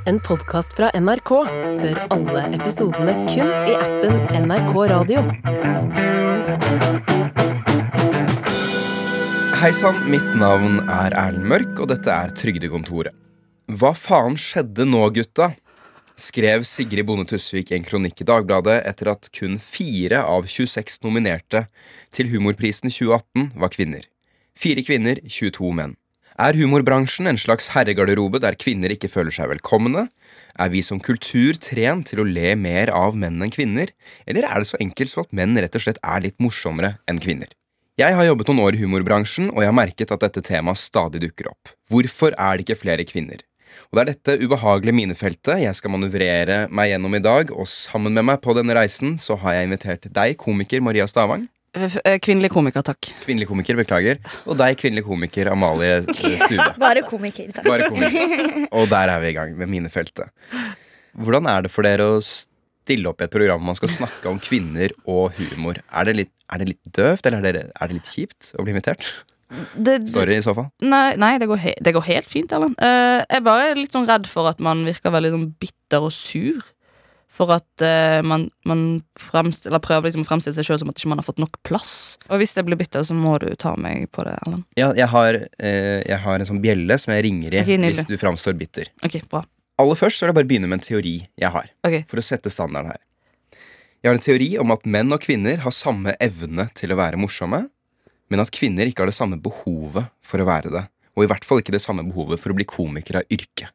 en podcast fra NRK. Hør alle episodene kun I appen NRK Radio. Hei sann, mitt navn Erlend Mørk, og dette Trygdekontoret. Hva faen skjedde nå, gutta? Skrev Sigrid Bonde Tusvik en kronikk I Dagbladet etter at kun 4 av 26 nominerte til humorprisen 2018 var kvinner. 4 kvinner, 22 menn. Humorbransjen en slags herregarderobe der kvinner ikke føler seg velkomne? Vi som kultur trent til å le mer av menn enn kvinner? Eller det så enkelt så at menn rett og slett litt morsommere enn kvinner? Jeg har jobbet noen år I humorbransjen, og jeg har merket at dette temaet stadig dukker opp. Hvorfor det ikke flere kvinner? Og det dette ubehagelige minefeltet jeg skal manøvrere meg gjennom I dag, og sammen med meg på denne reisen så har jeg invitert deg, komiker Maria Stavang. Kvinnelig komiker, takk. Kvinnelig komiker, beklager. Og deg, kvinnelig komiker Amalie Stube. Bare komiker, takk. Bare komiker. Og der vi I gang med minefeltet. Hvordan det for dere å stille opp I et program hvor man skal snakke om kvinner og humor? Det litt døvt, eller det litt kjipt å bli invitert? Sorry I så fall. Nei, det går helt fint, Ellen. Jeg bare litt sånn redd for at man virker veldig sånn bitter og sur. For at man prøver liksom å fremstille seg selv som at ikke man har fått nok plass. Og hvis jeg blir bitter, så må du ta meg på det, Ellen. Ja, jeg har en sånn bjelle som jeg ringer I hvis du fremstår bitter. Ok, bra. Aller først så jeg bare begynne med en teori jeg har, for å sette standarden her. Jeg har en teori om at menn og kvinner har samme evne til å være morsomme, men at kvinner ikke har det samme behovet for å være det, og I hvert fall ikke det samme behovet for å bli komiker av yrke.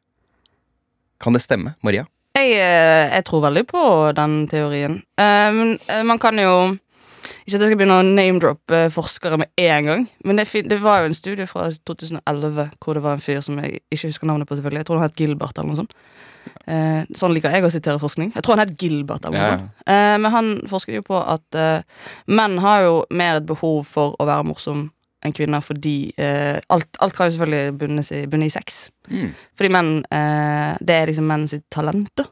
Kan det stemme, Maria? Jeg tror veldig på den teorien. Men man kan jo ikke at jeg skal begynne å name-droppe forskere med en gang, men det var jo en studie fra 2011 hvor det var en fyr som jeg ikke husker navnet på selvfølgelig. Jeg tror han het Gilbert eller noe sånt. Sånn liker jeg å sitere forskning. Jeg tror han het Gilbert eller noe sånt. Men han forsket jo på at menn har jo mer et behov for å være morsom enn kvinner, fordi alt kan jo selvfølgelig bunne I sex. Fordi menn, det liksom menn sitt talent da.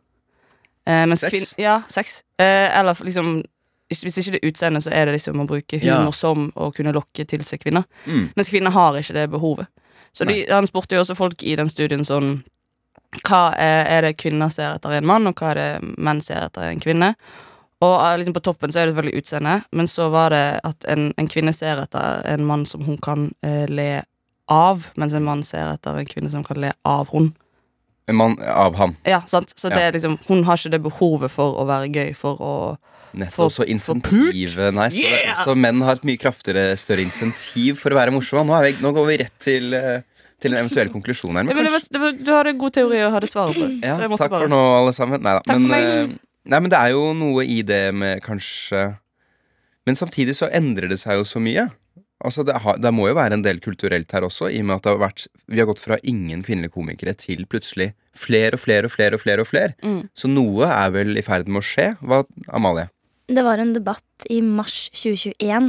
Sex? Ja, sex. Eller liksom, hvis ikke det utseende, så det liksom å bruke humor som å kunne lokke til seg kvinner. Mens kvinner har ikke det behovet. Så han spurte jo også folk I den studien sånn, hva det kvinner ser etter en mann, og hva det menn ser etter en kvinne. Og liksom på toppen så det veldig utseende, men så var det at en kvinne ser etter en mann som hun kan le av, mens en mann ser etter en kvinne som kan le av hun. En mann av ham. Ja, sant. Så det liksom, hun har ikke det behovet for å være gøy, for å nettopp, så insentivet, så menn har et mye kraftigere, større insentiv for å være morsomme. Nå går vi rett til en eventuell konklusjon her. Men du har en god teori og har det svaret på det. Ja, takk for nå alle sammen. Nei, men det jo noe I det med kanskje. Men samtidig så endrer det seg jo så mye. Altså det må jo være en del kulturelt her også, I og med at vi har gått fra ingen kvinnelige komikere til plutselig flere. Så noe vel I ferd med å skje. Hva, Amalie? Det var en debatt I mars 2021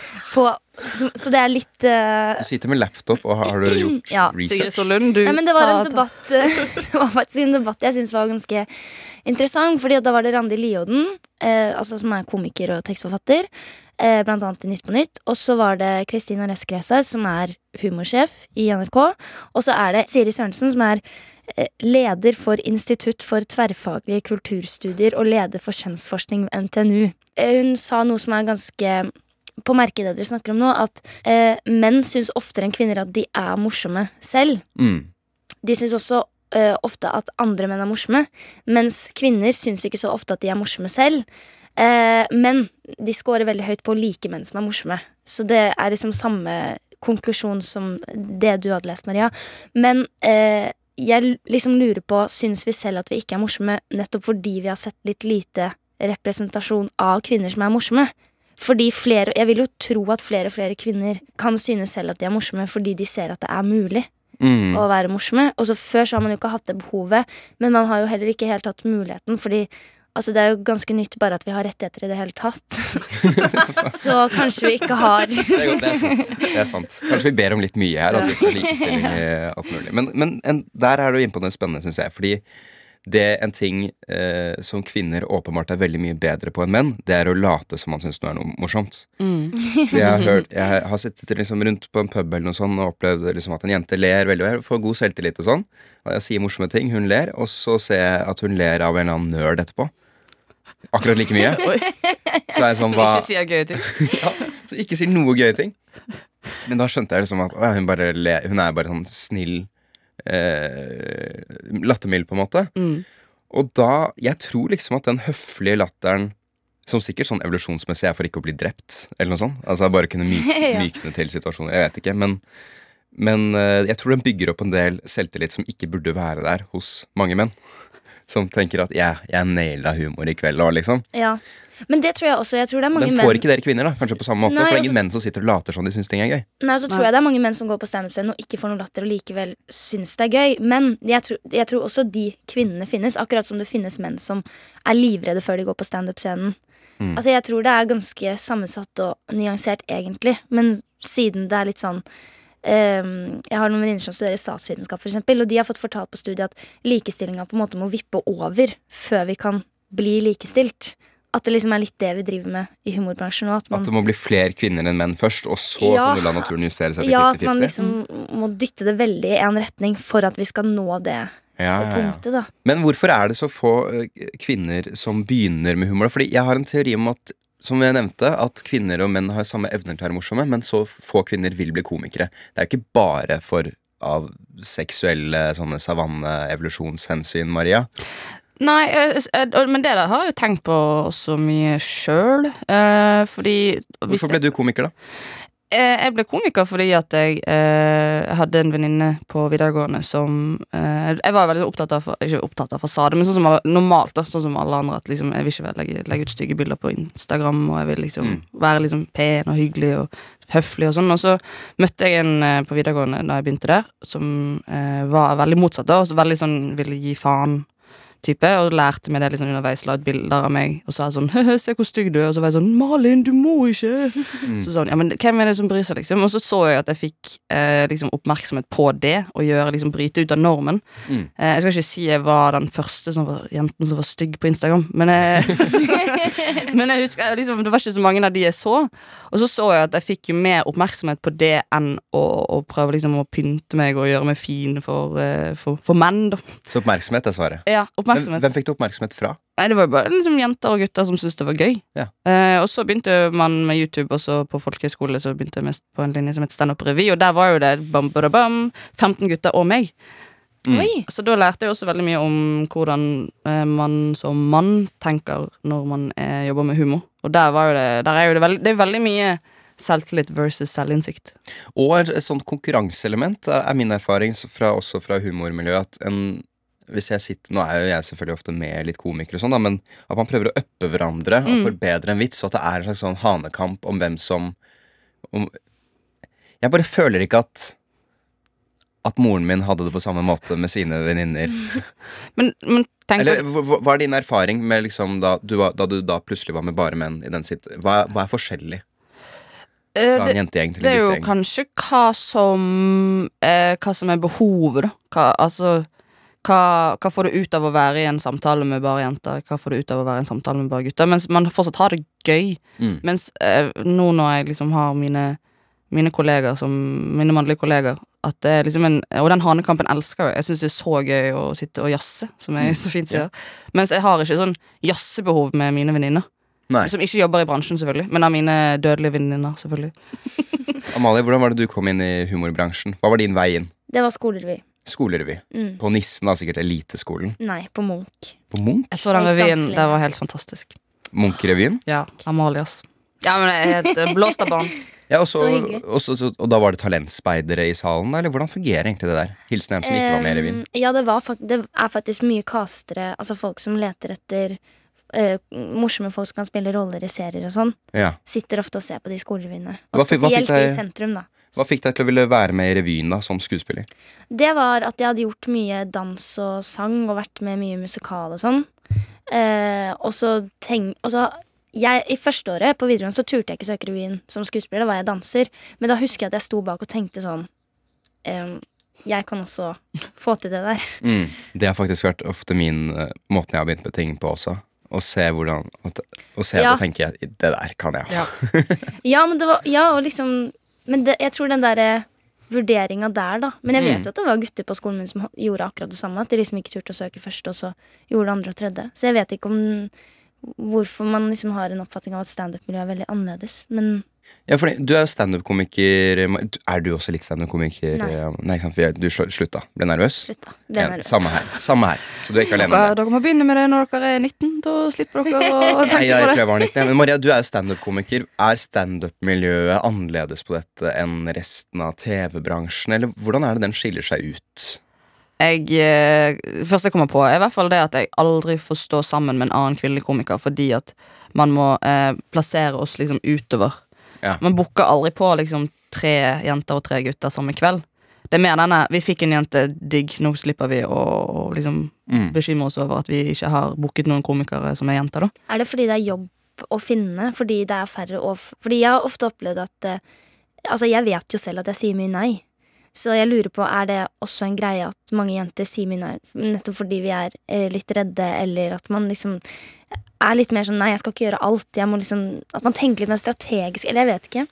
så det litt Du sitter med laptop og har du gjort research? Sigrid Solund, Nei, men det var en debatt Det var faktisk en debatt jeg synes var ganske interessant, fordi da var det Randi Lioden altså som komiker og tekstforfatter blant annet I Nytt på Nytt, og så var det Kristina Reskreser som humorsjef I NRK, og så det Siri Sørensen som leder for Institutt for tverrfaglige kulturstudier og leder for kjønnsforskning ved NTNU. Hun sa noe som ganske på merket det dere snakker om nå, at menn synes oftere enn kvinner at de morsomme selv. De synes også ofte at andre menn morsomme, mens kvinner synes ikke så ofte at de morsomme selv. Men de scorer veldig høyt på å like menn som morsomme. Så det liksom samme konklusjon som det du hadde lest, Maria. Men jeg liksom lurer på, synes vi selv at vi ikke morsomme nettopp fordi vi har sett litt lite representasjon av kvinner som morsomme? Fordi jeg vil jo tro at flere og flere kvinner kan synes selv at de morsomme fordi de ser at det mulig å være morsomme. Og så før så har man jo ikke hatt det behovet, men man har jo heller ikke helt hatt muligheten, fordi altså det jo ganske nytt bare at vi har rettigheter I det hele tatt. Så kanskje vi ikke har det sant. Kanskje vi ber om litt mye her, at vi skal likestilling I alt mulig. Men der du inne på noe spennende, synes jeg, fordi det en ting som kvinner åpenbart er veldig mye bedre på enn menn, det er å late som man synes noe er noe morsomt. Jeg har sittet liksom rundt på en pub eller noe sånt og opplevd liksom at en jente ler veldig vel, får god selvtillit og sånn, og jeg sier morsomme ting, hun ler, og så ser jeg at hun ler av en eller annen nerd etterpå. Akkurat like mye. Så er jeg sånn, Som ikke sier gøye ting. Ja, så ikke sier noe gøye ting. Men da skjønte jeg liksom at hun er bare sånn snill lattermild på en måte. Og da, jeg tror liksom at den høflige latteren, som sikkert sånn evolusjonsmessig er for ikke å bli drept, eller noe sånt, altså bare kunne mykne til situasjoner, jeg vet ikke, men jeg tror den bygger opp en del selvtillit som ikke burde være der hos mange menn, som tenker at jeg naila humor i kveld og liksom. Ja. Men det tror jeg også, jeg tror det er mange Den får ikke dere kvinner da, kanskje på samme måte. Nei, for det er ingen menn som sitter og later sånn de synes ting er gøy. Nei, så tror jeg det er mange menn som går på stand-up-scenen og ikke får noe latter og likevel synes det er gøy. Men jeg tror også de kvinnene finnes, akkurat som det finnes menn som er livredde før de går på stand-up-scenen. Altså jeg tror det er ganske sammensatt og nyansert egentlig. Men siden det er litt sånn jeg har noen venninner som studerer statsvitenskap for eksempel, og de har fått fortalt på studiet at likestillingen på en måte må vippe over før vi kan bli likestilt. At det liksom er litt det vi driver med i humorbransjen nå. At det må bli flere kvinner enn menn først, og så kan du la naturen justere seg til 50-50. Ja, at man liksom må dytte det veldig i en retning for at vi skal nå det punktet da. Men hvorfor er det så få kvinner som begynner med humor? Fordi jeg har en teori om at, som jeg nevnte, at kvinner og menn har samme evner til å være morsomme, men så få kvinner vil bli komikere. Det er jo ikke bare av seksuelle sånne savanne-evolusjonshensyn, Maria. Nei, men det der har jeg jo tenkt på så mye selv. Fordi Hvorfor ble du komiker da? Jeg ble komiker fordi at jeg hadde en venninne på videregående som jeg var veldig ikke opptatt av fasade, men sånn som var normalt da, sånn som alle andre, at liksom, jeg vil ikke legge ut stygge bilder på Instagram, og jeg vil liksom være liksom pen og hyggelig og høflig og sånn. Og så møtte jeg en på videregående da jeg begynte der, som var veldig motsatt da, og så veldig sånn ville gi faen type, og lærte meg det liksom underveis, la ut bilder av meg og sa sånn, se hvor stygg du er, og så var jeg sånn, Malin, du må ikke så sånn, ja, men hvem er det som bryr seg liksom, og så jeg at jeg fikk liksom oppmerksomhet på det, og liksom bryte ut av normen. Jeg skal ikke si jeg var den første jenten som var stygg på Instagram, men men jeg husker liksom, det var ikke så mange av de jeg så, og så jeg at jeg fikk jo mer oppmerksomhet på det enn å prøve liksom å pynte meg og gjøre meg fin for menn da. Så oppmerksomhet er svaret? Ja, Hvem fikk du oppmerksomhet fra? Nei, det var jo bare liksom jenter og gutter som syntes det var gøy. Ja. Og så begynte man med YouTube, og så på folkehøyskole så begynte jeg mest på en linje som het Stand Up Revy, og der var jo det 15 gutter og meg. Så da lærte jeg også veldig mye om hvordan man som mann tenker når man jobber med humor. Og der er jo det er veldig mye selvtillit versus selvinnsikt. Og et sånt konkurranseelement er min erfaring også fra humormiljøet, at hvis jeg sitter, nå er jo jeg selvfølgelig ofte med litt komikere og sånn da, men at man prøver å øppe hverandre og forbedre en vits, så at det er en slags sånn hanekamp om hvem som jeg bare føler ikke at moren min hadde det på samme måte med sine venninner. men tenk eller hva er din erfaring med liksom da du da plutselig var med bare menn i den hva er forskjellig fra en jentegjeng til en guttegjeng? Det er jo kanskje hva som er behovet da, hva får du ut av å være i en samtale med bare jenter? Hva får du ut av å være i en samtale med bare gutter? Mens man fortsatt har det gøy. Mens nå når jeg liksom har mine kolleger, mine mannlige kolleger, at det er liksom og den hanekampen elsker jeg. Jeg synes det er så gøy å sitte og jasse, som jeg så fint sier. Mens jeg har ikke sånn jassebehov med mine venninner. Som ikke jobber i bransjen selvfølgelig, men av mine dødelige venninner selvfølgelig. Amalie, hvordan var det du kom inn i humorbransjen? Hva var din vei inn? Det var skolerevy. Skolerevy. På Nissen da, sikkert eliteskolen. Nei, på Munch. På Munch? Jeg så den revyen, det var helt fantastisk. Munch-revyen? Ja, Amalias. Ja, men jeg er helt blåst av barn. Ja, og da var det talentspeidere i salen, eller hvordan fungerer egentlig det der? Hilsen en som ikke var med i revyen. Ja, det er faktisk mye castere, altså folk som leter etter morsomme folk som kan spille roller i serier og sånn. Sitter ofte og ser på de skolerevyene. Og spesielt i sentrum da. Hva fikk deg til å ville være med i revyen da, som skuespiller? Det var at jeg hadde gjort mye dans og sang, og vært med mye musikal og sånn. Og så i første året på videregående så turte jeg ikke søke revyen som skuespiller, da var jeg danser. Men da husker jeg at jeg sto bak og tenkte sånn jeg kan også få til det der. Det har faktisk vært ofte måten jeg har begynt med ting på også. Å se hvordan Å se Ja. og tenke det der kan jeg. Ja. Ja, men det var, ja, og liksom Men jeg tror den der vurderingen der da. Men jeg vet jo at det var gutter på skolen min som gjorde akkurat det samme. At de liksom ikke turte å søke først, og så gjorde det andre og tredje. Så jeg vet ikke om hvorfor man liksom har en oppfatning av at stand-up-miljøet er veldig annerledes. Men Ja, for du er jo stand-up-komiker. Er du også litt stand-up-komiker? Nei. Ikke sant? Du slutta. Ble nervøs? slutt da. Ble Ja, nervøs. samme her. Så du er ikke alene om det. Dere må begynne med det når dere er 19. Da slipper dere å Nei, tenke jeg på tror det. jeg var 19. Men Maria, du er jo stand-up-komiker. Er stand-up-miljøet annerledes på dette enn resten av TV-bransjen? Eller hvordan er det den skiller seg ut? Først jeg kommer på er i hvert fall det at jeg aldri får stå sammen med en annen kvinnelig komiker, fordi at man må plassere oss liksom utover. Ja. Man booker aldri på liksom 3 jenter og 3 gutter samme kveld. Det er mer denne, vi fikk en jente, digg, nå slipper vi å liksom bekymre oss over at vi ikke har booket noen komikere som er jenter da. Er det fordi det er jobb å finne? Fordi det er færre Fordi jeg har ofte opplevd at altså jeg vet jo selv at jeg sier mye nei. Så jeg lurer på, er det også en greie at mange jenter sier mye nei nettopp fordi vi er litt redde, eller at man liksom er litt mer sånn nei, jeg skal ikke gjøre alt. Jeg må liksom, at man tenker litt mer strategisk, eller jeg vet ikke.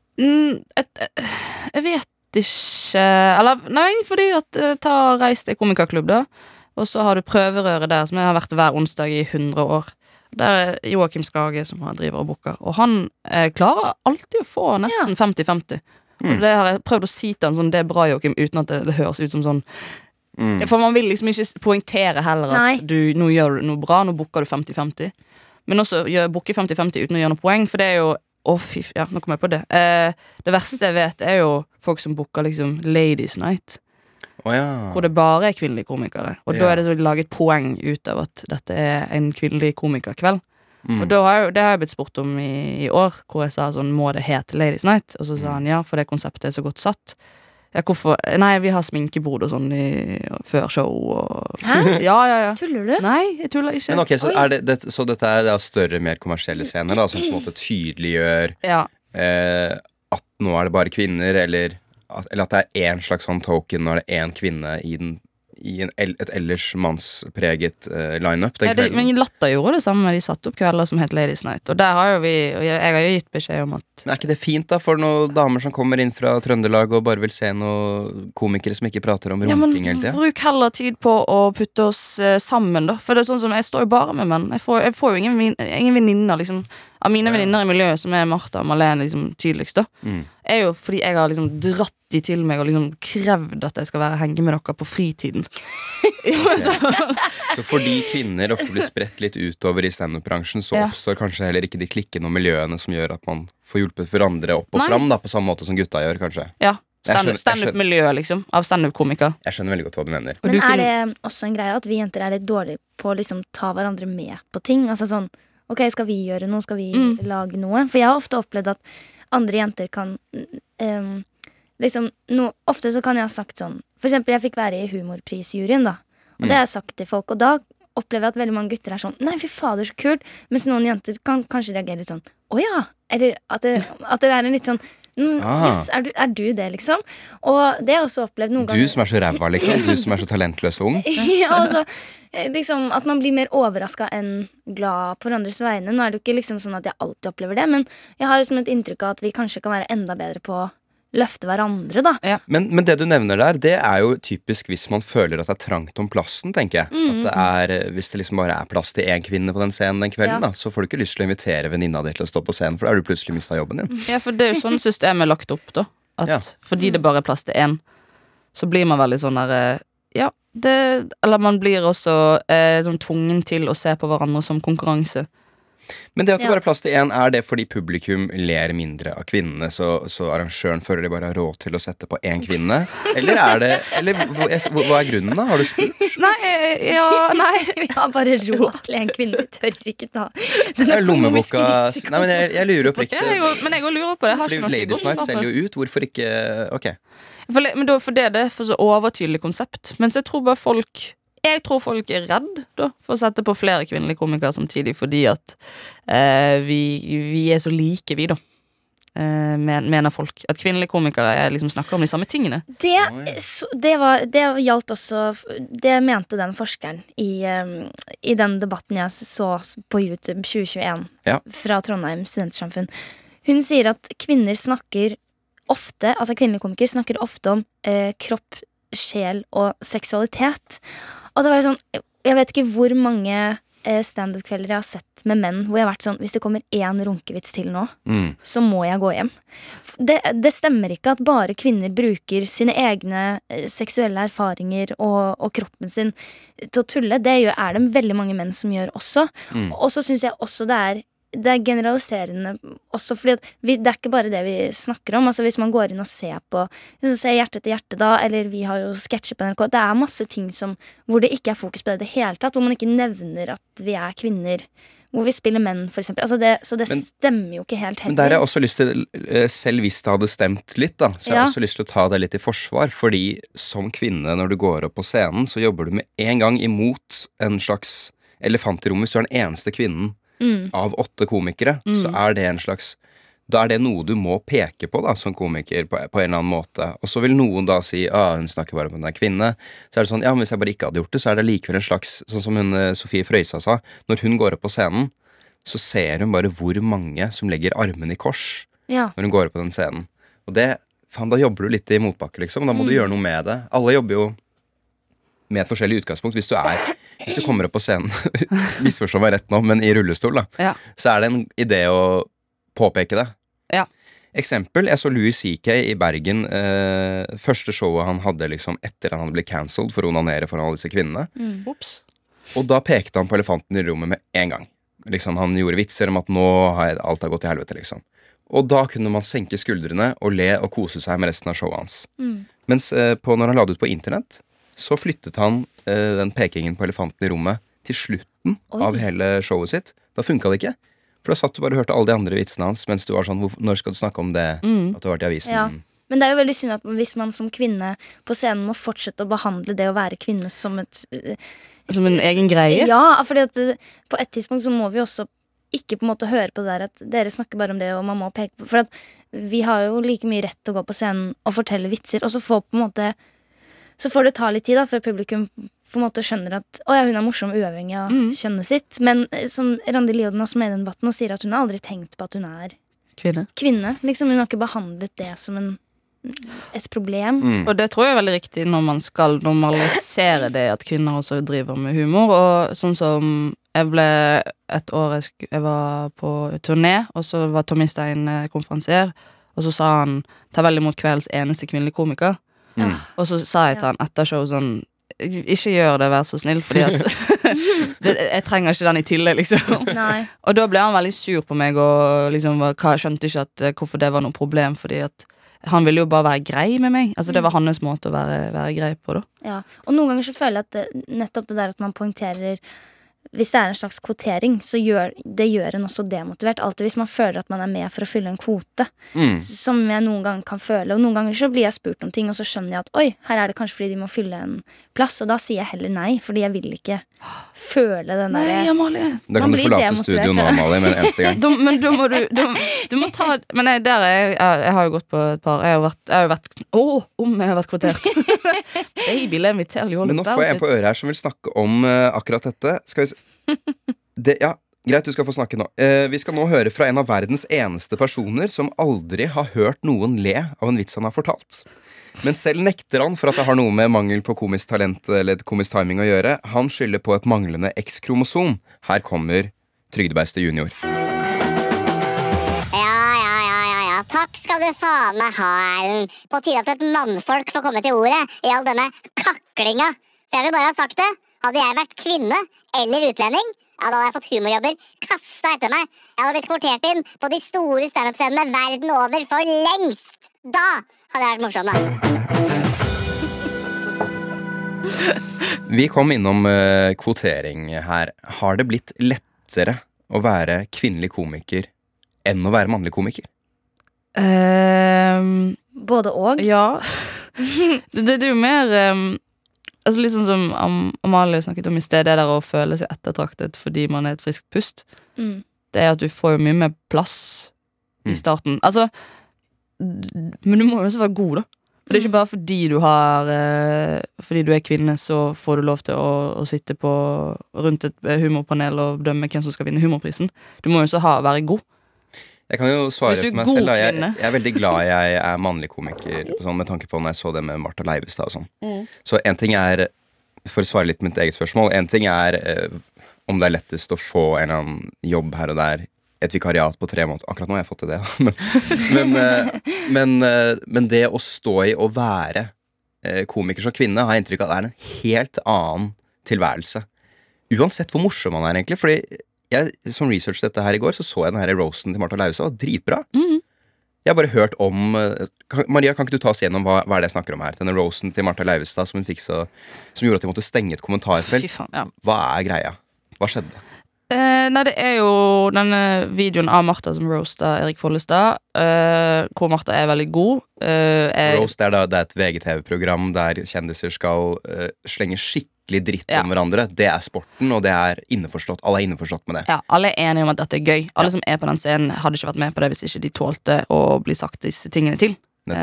Jeg vet ikke. Eller, nei, fordi at reis til komikerklubb da, og så har du prøverøret der, som jeg har vært hver onsdag i 100 år. Det er Joakim Skage som driver og booker, og han klarer alltid å få nesten 50-50. Og det har jeg prøvd å si til han sånn, det er bra Joakim, uten at det høres ut som sånn. For man vil liksom ikke poengtere heller at nå gjør du noe bra, nå booker du 50-50. Men også booke 50-50 uten å gjøre noe poeng, for det er jo nå kommer jeg på det. Det verste jeg vet er jo folk som booker liksom Ladies Night, hvor det bare er kvinnelige komikere. Og da er det så laget poeng ut av at dette er en kvinnelig komikerkveld. Og det har jeg blitt spurt om i år, hvor jeg sa sånn, må det hete Ladies Night? Og så sa han ja, for det konseptet er så godt satt. Ja, hvorfor? Nei, vi har sminkebord og sånn før show og... Hæ? Ja. Tuller du? Nei, jeg tuller ikke. Men ok, så dette er da større, mer kommersielle scener da, som på en måte tydeliggjør Ja. at nå er det bare kvinner, eller at det er en slags sånn token når det er en kvinne i et ellers mannspreget line-up den kvelden. Men Latter gjorde det samme. De satte opp kvelder som het Ladies Night. Og der har jo jeg har jo gitt beskjed om at Men er ikke det fint da, for noen damer som kommer inn fra Trøndelag og bare vil se noen komikere som ikke prater om runking hele tiden? Bruk heller tid på å putte oss sammen da. For det er sånn som, jeg står jo bare med menn. Jeg får jo ingen venninner liksom. Av mine venninner i miljøet, som er Martha og Marlene liksom, tydeligst da, er jo fordi jeg har liksom dratt de til meg og liksom krevd at jeg skal henge med dere på fritiden. Så fordi kvinner ofte blir spredt litt utover i stand-up-bransjen, så oppstår kanskje heller ikke de klikkene og miljøene som gjør at man får hjulpet hverandre opp og fram da, på samme måte som gutta gjør, kanskje. Ja, stand-up-miljø liksom, av stand-up-komiker. Jeg skjønner veldig godt hva du mener. Men er det også en greie at vi jenter er litt dårlige på å liksom ta hverandre med på ting? Altså sånn, ok, skal vi gjøre noe? Skal vi lage noe? For jeg har ofte opplevd at andre jenter kan liksom, ofte så kan jeg ha sagt sånn, for eksempel jeg fikk være i humorprisjuryen da, og det har jeg sagt til folk, og da opplever jeg at veldig mange gutter er sånn, nei fy fader så kult, mens noen jenter kan kanskje reagere litt sånn, åja, eller at det er en litt sånn, yes, er du det liksom? Og det har jeg også opplevd noen ganger. Du som er så ræva liksom, du som er så talentløs og ung. Ja, altså, liksom, at man blir mer overrasket enn glad på hverandres vegne. Nå er det jo ikke liksom sånn at jeg alltid opplever det, men jeg har liksom et inntrykk av at vi kanskje kan være enda bedre på å løfte hverandre da. Ja. Men det du nevner der, det er jo typisk hvis man føler at det er trangt om plassen, tenker jeg. At hvis det liksom bare er plass til en kvinne på den scenen den kvelden, da, så får du ikke lyst til å invitere venninna di til å stå på scenen, for da har du plutselig mistet jobben din. Ja, for det er jo sånn systemet er lagt opp da, at fordi det bare er plass til en, så blir man veldig sånn der, eller man blir også sånn tvungen til å se på hverandre som konkurranse. Men det at det bare er plass til en, er det fordi publikum ler mindre av kvinnene, så arrangøren føler de bare har råd til å sette på en kvinne? Eller er det, hva er grunnen da? Har du spurt? Nei. Vi har bare råd til en kvinne, vi tør ikke ta den Lommeboka. økonomiske risikoen. Nei, men jeg lurer oppriktig. Men jeg lurer på det. Fordi Ladies Night selger jo ut, hvorfor ikke? Ok. For det er for så overtydelig konsept. Mens jeg tror folk er redd da, for å sette på flere kvinnelige komikere samtidig, fordi at vi er så like vi da. mener folk. At kvinnelige komikere liksom snakker om de samme tingene. Det gjaldt også. Det mente den forskeren i den debatten jeg så på YouTube 2021 fra Trondheim Studentsamfunn. Hun sier at kvinner snakker ofte, altså kvinnelige komikere snakker ofte om kropp, sjel og seksualitet. Og det var jo sånn, jeg vet ikke hvor mange stand-up-kvelder jeg har sett med menn hvor jeg har vært sånn, hvis det kommer en runkevits til nå, så må jeg gå hjem. Det stemmer ikke at bare kvinner bruker sine egne seksuelle erfaringer og kroppen sin til å tulle. Det er det veldig mange menn som gjør også. Og så synes jeg også det er generaliserende også, fordi at det ikke bare det vi snakker om. Altså hvis man går inn og ser på ser Hjerte til hjerte da, eller vi har jo sketsjer på NRK, det masse ting hvor det ikke fokus på det hele tatt, hvor man ikke nevner at vi kvinner, hvor vi spiller menn for eksempel, så det stemmer jo ikke helt heller. Men der har jeg også lyst til, selv hvis det hadde stemt litt da, så jeg har også lyst til å ta det litt i forsvar, fordi som kvinne når du går opp på scenen, så jobber du med en gang imot en slags elefant i rommet, så du den eneste kvinnen av 8 komikere, så det en slags, da det noe du må peke på da, som komiker på en eller annen måte, og så vil noen da si, hun snakker bare om den kvinne, så det sånn, ja, men hvis jeg bare ikke hadde gjort det, så det likevel en slags, sånn som hun Sofie Frøysa sa, når hun går opp på scenen, så ser hun bare hvor mange som legger armen i kors, når hun går opp på den scenen, og det, faen, da jobber du litt i motbakke liksom, da må du gjøre noe med det, alle jobber jo med et forskjellig utgangspunkt. Hvis du kommer opp på scenen, misforstår meg rett nå, men i rullestol da, så det en idé å påpeke det. Eksempel, jeg så Louis C.K. i Bergen, første showet han hadde liksom etter han ble cancelled for å onanere foran alle disse kvinnene. Og da pekte han på elefanten i rommet med en gang. Liksom, han gjorde vitser om at nå har alt gått til helvete, liksom. Og da kunne man senke skuldrene og le og kose seg med resten av showet hans. Mens når han la det ut på internett, så flyttet han den pekingen på elefanten i rommet til slutten av hele showet sitt. Da funket det ikke. For da satt du bare og hørte alle de andre vitsene hans, mens du var sånn, når skal du snakke om det, at du har vært i avisen? Ja. Men det jo veldig synd at hvis man som kvinne på scenen må fortsette å behandle det å være kvinne som som en egen greie? Ja, fordi at på et tidspunkt så må vi også ikke på en måte høre på det der at dere snakker bare om det, og man må peke på, for at vi har jo like mye rett til å gå på scenen og fortelle vitser, og så får det ta litt tid da, før publikum på en måte skjønner at hun morsom uavhengig av kjønnet sitt. Men som Randi Lioden som i den debatten, og sier at hun har aldri tenkt på at hun kvinne. Liksom, hun har ikke behandlet det som et problem. Og det tror jeg veldig riktig når man skal normalisere det at kvinner også driver med humor. Og sånn som jeg ble et år, jeg var på turné, og så var Tommy Stein konferansier, og så sa han, ta vel imot kveldens eneste kvinnelige komiker. Og så sa jeg til han etter show sånn, ikke gjør det, vær så snill, fordi at jeg trenger ikke den i tillegg, liksom. Nei. Og da ble han veldig sur på meg, og liksom, skjønte ikke hvorfor det var noe problem, fordi at han ville jo bare være grei med meg. Altså det var hans måte å være grei på da. Ja, og noen ganger så føler jeg at nettopp det der at man poengterer hvis det en slags kvotering, så gjør en også demotivert. Alltid hvis man føler at man med for å fylle en kvote, som jeg noen ganger kan føle. Og noen ganger så blir jeg spurt om ting, og så skjønner jeg at oi, her det kanskje fordi de må fylle en plass, og da sier jeg heller nei, fordi jeg vil ikke føle den der. Nei, Amalie. Da kan du forlate studio nå, Amalie, med en eneste gang. Men da må du må ta. Men jeg har jo gått på et par. Jeg har jo vært om jeg har vært kvotert. Baby, let me tell you all about it. Men nå får jeg en på øret her som vil snakke om akkurat dette. Skal vi se. Ja, greit, du skal få snakke nå. Vi skal nå høre fra en av verdens eneste personer som aldri har hørt noen le av en vits han har fortalt. Men selv nekter han for at det har noe med mangel på komisk talent eller komisk timing å gjøre. Han skylder på et manglende X-kromosom. Her kommer Trygdebeiste junior. Ja, takk skal du faen meg ha, Erlend. På tide at et mannfolk får komme til ordet i all denne kaklinga. For jeg vil bare ha sagt det. Hadde jeg vært kvinne eller utlending, da hadde jeg fått humorjobber kastet etter meg. Jeg hadde blitt kvortert inn på de store stand-up-scenene verden over for lengst. Da hadde jeg vært morsom, da. Vi kom innom kvotering her. Har det blitt lettere å være kvinnelig komiker enn å være mannlig komiker? Både og. Ja. Det jo mer altså litt sånn som Amalie snakket om i sted, det der å føle seg ettertraktet fordi man et friskt pust. Det at du får jo mye mer plass i starten. Altså, men du må jo også være god, da. For det er ikke bare fordi du har fordi du er kvinne, så får du lov til å sitte rundt et humorpanel og dømme hvem som skal vinne humorprisen. Du må jo også være god. Jeg kan jo svare for meg god selv da. kvinne. Jeg er veldig glad jeg er mannlig komiker sånn, med tanke på når jeg så det med Martha Leivestad og sånn. Så en ting er, for å svare litt mitt eget spørsmål, en ting er om det er lettest å få en eller annen jobb her og der, et vikariat på 3 måneder. Akkurat nå har jeg fått til det. Men det å stå i å være komiker som kvinne har jeg inntrykk av at det er en helt annen tilværelse. Uansett hvor morsom man er egentlig, fordi jeg, som research dette her i går, så jeg den her roasten til Martha Leivestad, og dritbra. Jeg har bare hørt om Maria, kan ikke du ta oss gjennom hva er det jeg snakker om her? Denne roasten til Martha Leivestad som hun fikk som gjorde at de måtte stenge et kommentarfelt. Fy faen, ja. Hva er greia? Hva skjedde? Nei, det er jo denne videoen av Martha som roaster Erik Follestad, hvor Martha er veldig god. Roast det er et VGTV-program der kjendiser skal slenge skikkelig dritt om hverandre. Det er sporten, og det er innforstått. Alle er innforstått med det. Ja, alle er enige om at dette er gøy. Alle som er på den scenen hadde ikke vært med på det hvis ikke de tålte å bli sagt disse tingene til.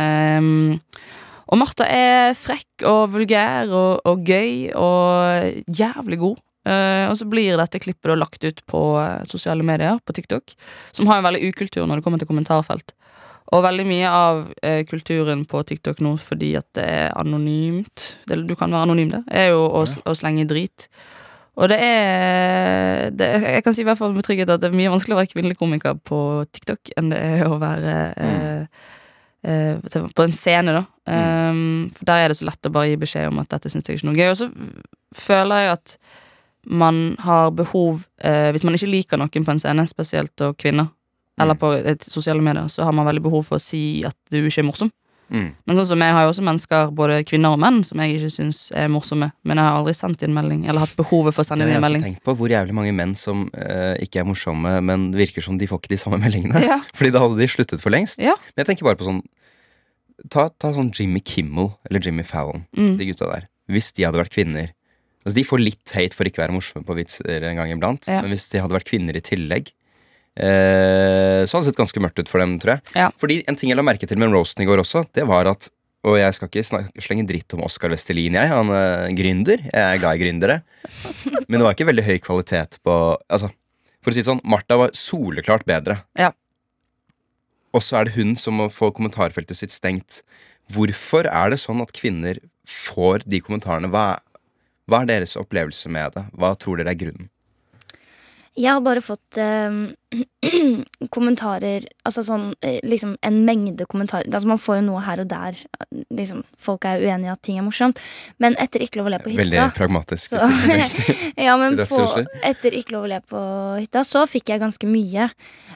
Og Martha er frekk og vulgær og gøy og jævlig god. Og så blir dette klippet da lagt ut på sosiale medier, på TikTok, som har en veldig ukultur når det kommer til kommentarfelt. Og veldig mye av kulturen på TikTok nå, fordi at det er anonymt, du kan være anonym det, er jo å slenge drit. Og det er jeg kan si i hvert fall med trygghet at det er mye vanskeligere å være kvinnelig komiker på TikTok enn det er å være på en scene, da. For der er det så lett å bare gi beskjed om at dette synes jeg ikke er noe gøy. Og så føler jeg at man har behov, hvis man ikke liker noen på en scene, spesielt og kvinner, eller på sosiale medier, så har man veldig behov for å si at du ikke er morsom. Men sånn som jeg har jo også mennesker, både kvinner og menn, som jeg ikke synes er morsomme, men jeg har aldri sendt inn melding, eller hatt behovet for å sende inn en melding. Jeg har også tenkt på hvor jævlig mange menn som ikke er morsomme, men det virker som de får ikke de samme meldingene. Ja. Fordi da hadde de sluttet for lengst. Ja. Men jeg tenker bare på sånn, ta sånn Jimmy Kimmel, eller Jimmy Fallon, de gutta der. Hvis de hadde vært kvinner, altså de får litt hate for ikke å være morsomme på vitser en gang iblant, men hvis de hadde vært kvinner i tillegg, så hadde det sett ganske mørkt ut for dem, tror jeg. Ja. Fordi en ting jeg la merke til med roasten i går også, det var at, og jeg skal ikke slenge dritt om Oskar Vestelin, han er gründer, jeg er glad i gründere, men det var ikke veldig høy kvalitet på, altså, for å si det sånn, Martha var soleklart bedre. Ja. Og så er det hun som må få kommentarfeltet sitt stengt. Hvorfor er det sånn at kvinner får de kommentarene? Hva er deres opplevelse med det? Hva tror dere er grunnen? Jeg har bare fått kommentarer, altså sånn, liksom en mengde kommentarer. Altså man får jo noe her og der, liksom, folk er uenige at ting er morsomt. Men etter Ikke lov å le på hytta... Veldig pragmatisk. Så, ja, men etter Ikke lov å le på hytta, så fikk jeg ganske mye.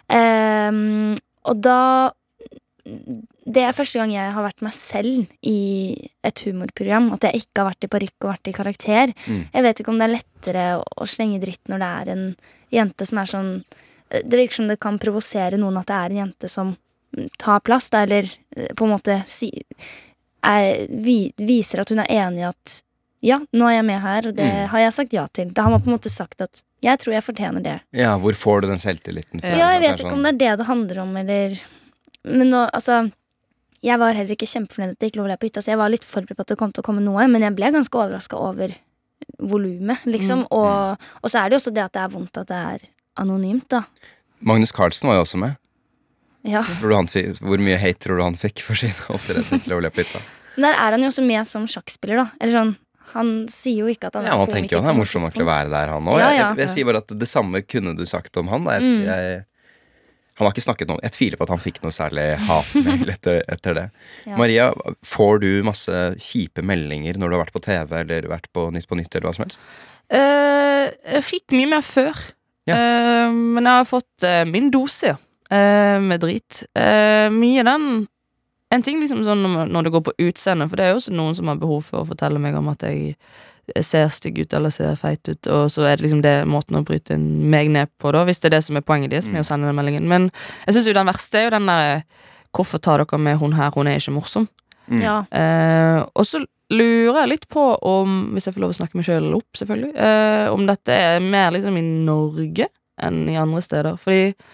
Og da... Det er første gang jeg har vært meg selv i et humorprogram. At jeg ikke har vært i parykk og vært i karakter. Jeg vet ikke om det er lettere å slenge dritt når det er en jente som er sånn... Det virker som det kan provosere noen at det er en jente som tar plass, da, eller på en måte viser at hun er enig i at ja, nå er jeg med her, og det har jeg sagt ja til. Da har man på en måte sagt at jeg tror jeg fortjener det. Ja, hvor får du den selvtilliten? Ja, jeg vet ikke om det er det det handler om, eller... Men nå, altså... Jeg var heller ikke kjempefornøyd at det ikke lå på hytta, så jeg var litt forberedt på at det kom til å komme noe, men jeg ble ganske overrasket over volumet, liksom. Og så er det jo også det at det er vondt at det er anonymt, da. Magnus Carlsen var jo også med. Ja. Hvor mye hate tror du han fikk for sin opptreden til Ikke lov å le på hytta? Men der er han jo også med som sjakkspiller, da. Eller sånn, han sier jo ikke at han er komiker. Ja, man tenker jo han er morsom nok til å være der, han også. Jeg sier bare at det samme kunne du sagt om han, da. Han har ikke snakket noe. Jeg tviler på at han fikk noe særlig hatmail etter det. Ja. Maria, får du masse kjipe meldinger når du har vært på TV eller vært på Nytt eller hva som helst? Jeg fikk mye mer før. Ja. Men jeg har fått min dose med drit. Mye den en ting liksom sånn når det går på utseende, for det er jo også noen som har behov for å fortelle meg om at jeg ser stygg ut eller ser feit ut, og så er det liksom det måten å bryte meg ned på da, hvis det er det som er poenget deres med å sende den meldingen. Men jeg synes jo den verste er jo den der hvorfor tar dere med hun her, hun er ikke morsom. Ja. Og så lurer jeg litt på om, hvis jeg får lov å snakke meg selv opp selvfølgelig, om dette er mer liksom i Norge enn i andre steder, fordi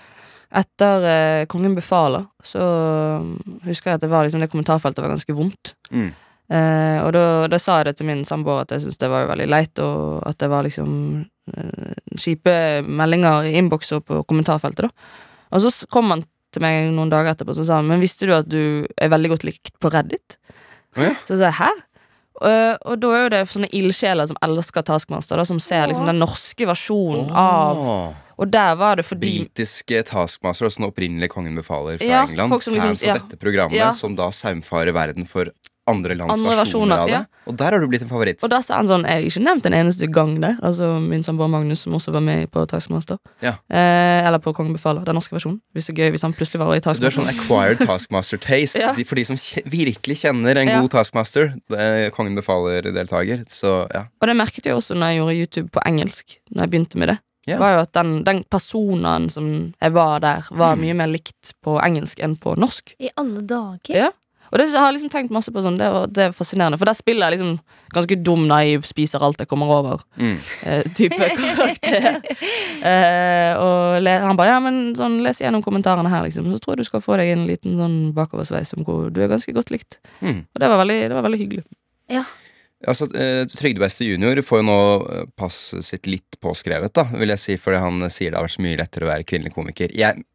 Etter Kongen befaler, så husker jeg at det var liksom det kommentarfeltet var ganske vondt. Og da sa jeg det til min samboer at jeg synes det var jo veldig leit, og at det var liksom kjipe meldinger i innbokser på kommentarfeltet da. Og så kom han til meg noen dager etterpå og sa han, men visste du at du er veldig godt likt på Reddit? Så sa jeg, hæ? Og da er jo det sånne ildsjeler som elsker Taskmaster da, som ser liksom den norske versjonen av. Og der var det fordi britiske Taskmaster, og sånn opprinnelig Kongen befaler fra England, folk som liksom, fans av dette programmet, som da saumfarer verden for andre lands versjoner av det. Og der har du blitt en favoritt. Og da sa han sånn, jeg har ikke nevnt en eneste gang der. Altså min samboer Magnus, som også var med på Taskmaster. Eller på Kongen befaler, den norske versjonen. Hvis det er gøy, hvis han plutselig var i Taskmaster. Så du er sånn acquired Taskmaster taste. For de som virkelig kjenner en god Taskmaster, Kongen befaler-deltager. Så Og det merket jeg også når jeg gjorde YouTube på engelsk, når jeg begynte med det. Var jo at den personen som jeg var der, var mye mer likt på engelsk enn på norsk. I alle dager? Og det har jeg liksom tenkt masse på sånn, det er fascinerende. For der spiller jeg liksom ganske dum, naiv, spiser alt jeg kommer over type karakter. Og han bare, men sånn, les gjennom kommentarene her liksom. Så tror jeg du skal få deg en liten sånn bakoversveis som hvor du er ganske godt likt. Og det var veldig hyggelig. Altså, Trygdebeste junior får jo nå passet sitt litt påskrevet da, vil jeg si, fordi han sier det har vært så mye lettere å være kvinnelig komiker.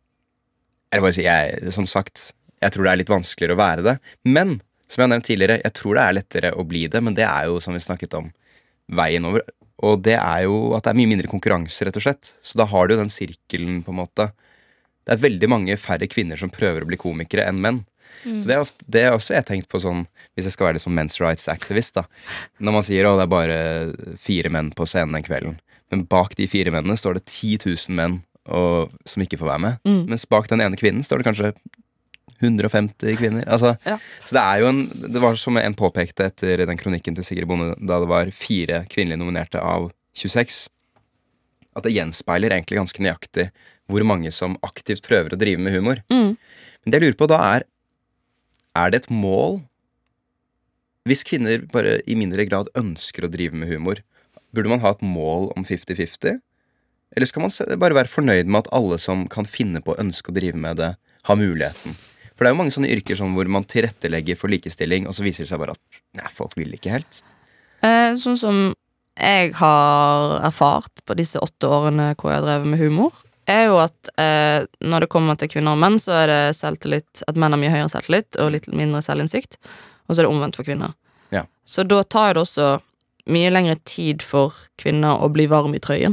Som sagt, jeg tror det er litt vanskeligere å være det. Men, som jeg har nevnt tidligere, jeg tror det er lettere å bli det, men det er jo, som vi snakket om, veien over. Og det er jo at det er mye mindre konkurranse, rett og slett. Så da har du jo den sirkelen, på en måte. Det er veldig mange færre kvinner som prøver å bli komikere enn menn. Så det er også jeg tenkt på sånn, hvis jeg skal være litt sånn men's rights activist da. Når man sier, det er bare 4 menn på scenen den kvelden. Men bak de 4 mennene står det 10 000 menn som ikke får være med. Mens bak den ene kvinnen står det kanskje 150 kvinner. Altså, så det er jo det var som en påpekte etter den kronikken til Sigrid Bonde, da det var 4 kvinnelige nominerte av 26, at det gjenspeiler egentlig ganske nøyaktig hvor mange som aktivt prøver å drive med humor. Men det jeg lurer på da er det et mål hvis kvinner bare i mindre grad ønsker å drive med humor? Burde man ha et mål om 50-50? Eller skal man bare være fornøyd med at alle som kan finne på å ønske å drive med det, har muligheten? For det er jo mange sånne yrker sånn hvor man tilrettelegger for likestilling, og så viser det seg bare at folk vil ikke helt. Sånn som jeg har erfart på disse 8 årene hvor jeg har drevet med humor, er jo at når det kommer til kvinner og menn, så er det selvtillit, at menn har mye høyere selvtillit og litt mindre selvinnsikt, og så er det omvendt for kvinner. Så da tar det også mye lengre tid for kvinner å bli varm i trøyen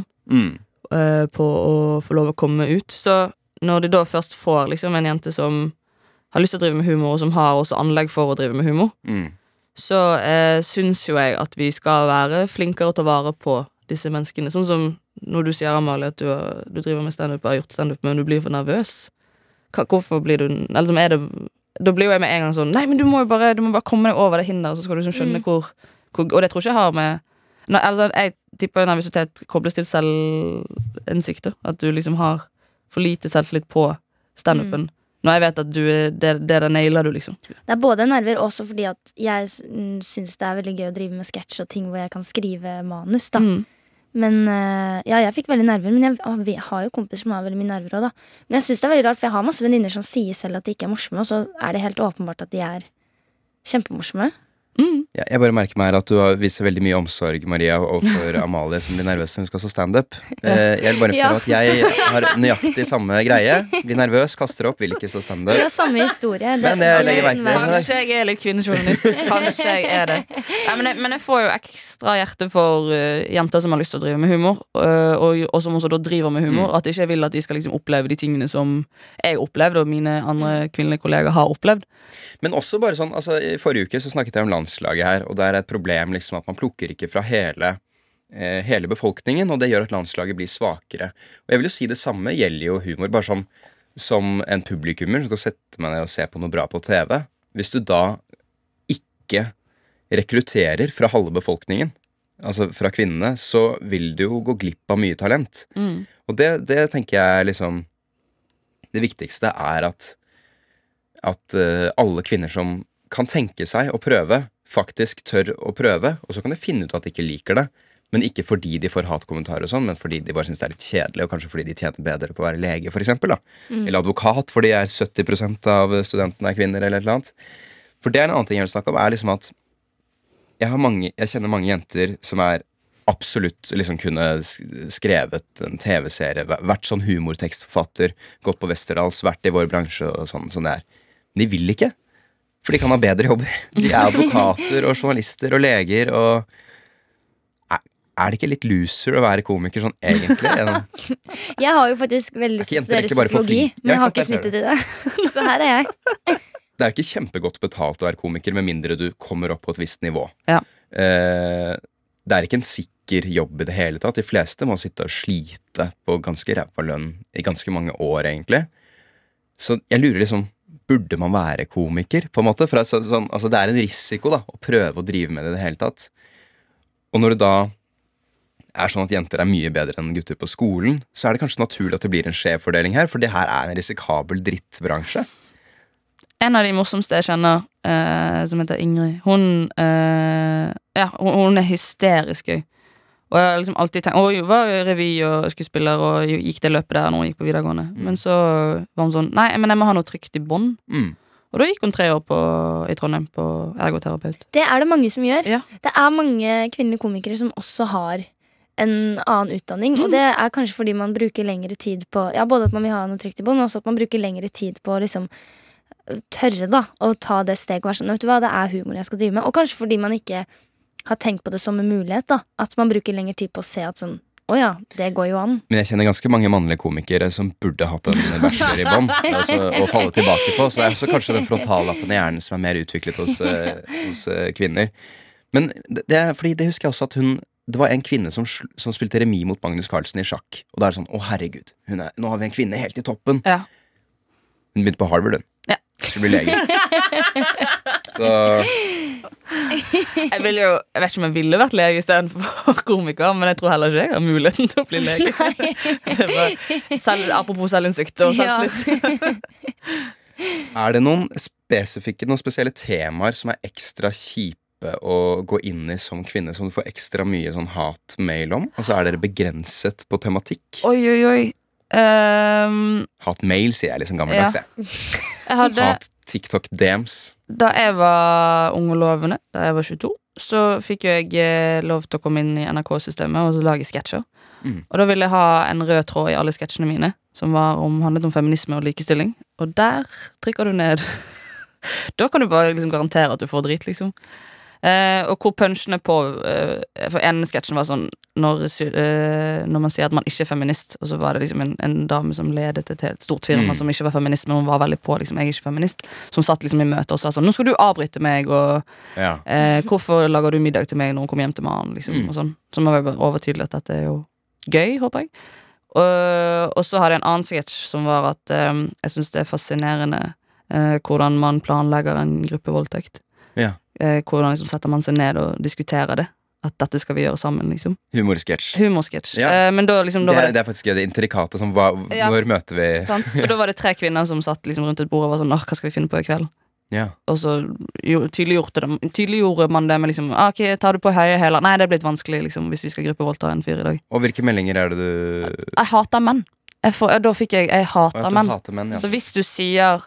på å få lov å komme ut. Så når de da først får liksom en jente som har lyst til å drive med humor, og som har også anlegg for å drive med humor, så synes jo jeg at vi skal være flinkere å ta vare på disse menneskene. Sånn som når du sier, Amalie, at du driver med stand-up og har gjort stand-up, men du blir for nervøs. Hvorfor blir du eller som da blir jo jeg med en gang sånn, nei, men du må bare komme deg over det hinder, så skal du liksom skjønne hvor og det tror ikke jeg har med jeg tipper nervøsitet kobles til selvinnsikt, at du liksom har for lite selvtillit på stand-upen. Når jeg vet at det nailer du liksom. Det er både nerver også fordi at jeg synes det er veldig gøy å drive med sketsj og ting hvor jeg kan skrive manus da. Men jeg fikk veldig nerver, men jeg har jo kompiser som har veldig mye nerver også da. Men jeg synes det er veldig rart, for jeg har masse venninner som sier selv at de ikke er morsomme, og så er det helt åpenbart at de er kjempemorsomme. Jeg bare merker meg her at du viser veldig mye omsorg, Maria, overfor Amalie som blir nervøs når hun skal stå stand-up. Jeg vil bare informere at jeg har nøyaktig samme greie. Blir nervøs, kaster opp, vil ikke stå stand-up. Det er samme historie. Men jeg legger merke til det. Kanskje jeg er litt kvinnejournalist. Kanskje jeg er det. Men jeg får jo ekstra hjerte for jenter som har lyst til å drive med humor, og som også da driver med humor. At ikke jeg vil at de skal liksom oppleve de tingene som jeg opplevde, og mine andre kvinnelige kolleger har opplevd. Men også bare sånn, altså i forrige uke så snakket jeg om landslaget her, og det er et problem liksom at man plukker ikke fra hele befolkningen, og det gjør at landslaget blir svakere. Og jeg vil jo si det samme gjelder jo humor, bare som en publikummer som skal sette meg ned og se på noe bra på TV. Hvis du da ikke rekrutterer fra halve befolkningen, altså fra kvinnene, så vil du jo gå glipp av mye talent. Og det tenker jeg liksom, det viktigste er at alle kvinner som kan tenke seg å prøve, faktisk tør å prøve, og så kan de finne ut at de ikke liker det, Men ikke fordi de får hatkommentarer og sånn, men fordi de bare synes det er litt kjedelig, og kanskje fordi de tjener bedre på å være lege, for eksempel, da. Eller advokat, fordi 70% av studentene er kvinner, eller et eller annet. For det er en annen ting jeg vil snakke om, er liksom at jeg kjenner mange jenter som er absolutt liksom kunne skrevet en TV-serie, vært sånn humortekstforfatter, gått på Westerdals, vært i vår bransje og sånn det er. Men de vil ikke, for de kan ha bedre jobber. De er advokater og journalister og leger, og er det ikke litt loser å være komiker sånn egentlig? Jeg har jo faktisk veldig lyst til å studere psykologi, men jeg har ikke snittet til det. Så her er jeg. Det er jo ikke kjempegodt betalt å være komiker, med mindre du kommer opp på et visst nivå. Ja. Det er ikke en sikker jobb i det hele tatt. De fleste må sitte og slite på ganske ræva lønn i ganske mange år, egentlig. Så jeg lurer liksom, burde man være komiker, på en måte? For altså, det er en risiko da, å prøve å drive med det i det hele tatt. Og når det da er sånn at jenter er mye bedre enn gutter på skolen, så er det kanskje naturlig at det blir en skjevfordeling her, for det her er en risikabel drittbransje. En av de morsomste jeg kjenner, som heter Ingrid, hun er hysterisk gøy. Og jeg har liksom alltid tenkt, hun var revy og skuespiller og gikk det løpet der når hun gikk på videregående. Men så var hun sånn, nei, men jeg må ha noe trygt i bånd. Og da gikk hun 3 år i Trondheim på ergoterapeut. Det er det mange som gjør. Ja. Det er mange kvinnelige komikere som også har en annen utdanning, og det er kanskje fordi man bruker lengre tid på, både at man vil ha noe trygt i bånd, men også at man bruker lengre tid på å liksom tørre da, å ta det steg og være sånn, vet du hva, det er humor jeg skal drive med, og kanskje fordi man ikke har tenkt på det som en mulighet da, at man bruker lengre tid på å se at sånn, åja, det går jo an. Men jeg kjenner ganske mange mannlige komikere som burde hatt en bachelor i bånd å falle tilbake på, så det er også kanskje den frontallappen i hjernen som er mer utviklet hos kvinner. Men fordi det husker jeg også at det var en kvinne som spilte remis mot Magnus Carlsen i sjakk. Og da er det sånn, herregud, nå har vi en kvinne helt i toppen. Ja. Hun begynte på Harvard, hun. Ja. Skulle bli lege. Så jeg vet ikke om jeg ville vært lege i stedet for komiker, men jeg tror heller ikke jeg har muligheten til å bli lege. Apropos selvinnsikt og selvslitt. Er det noen spesielle temaer som er ekstra kjipe å gå inn i som kvinne, som du får ekstra mye sånn hatmail om? Altså er dere begrenset på tematikk? Oi. Hatmail sier jeg liksom gammeldags. Hat TikTok-DMs. Da jeg var ung og lovende, da jeg var 22, så fikk jeg lov til å komme inn i NRK-systemet og lage sketsjer. Og da ville jeg ha en rød tråd i alle sketsjene mine, som handlet om feminisme og likestilling. Og der trykker du ned. Da kan du bare liksom garantere at du får drit, liksom. Og hvor punchene på for en sketsjen var sånn når man sier at man ikke er feminist, og så var det liksom en dame som ledet til et stort firma som ikke var feminist, men hun var veldig på liksom, jeg er ikke feminist, som satt liksom i møte og sa sånn, nå skal du avbryte meg, og hvorfor lager du middag til meg når hun kommer hjem til mannen, liksom, og sånn, som var overtydelig at dette er jo gøy, håper jeg. Og så hadde jeg en annen sketsj som var at jeg synes det er fascinerende hvordan man planlegger en gruppevoldtekt. Hvordan liksom setter man seg ned og diskuterer det, at dette skal vi gjøre sammen, liksom. Humorsketsj. Men da liksom det er faktisk det intrikate som når møter vi sant? Så da var det 3 kvinner som satt liksom rundt et bord og var sånn, hva skal vi finne på i kveld? Og så tydeliggjorde man det med liksom, ok, tar du på høye hæler? Nei, det er blitt vanskelig liksom, hvis vi skal gruppevoldta en fyr i dag. Og hvilke meldinger er det du Jeg hater menn. Da fikk jeg hater menn. Så hvis du sier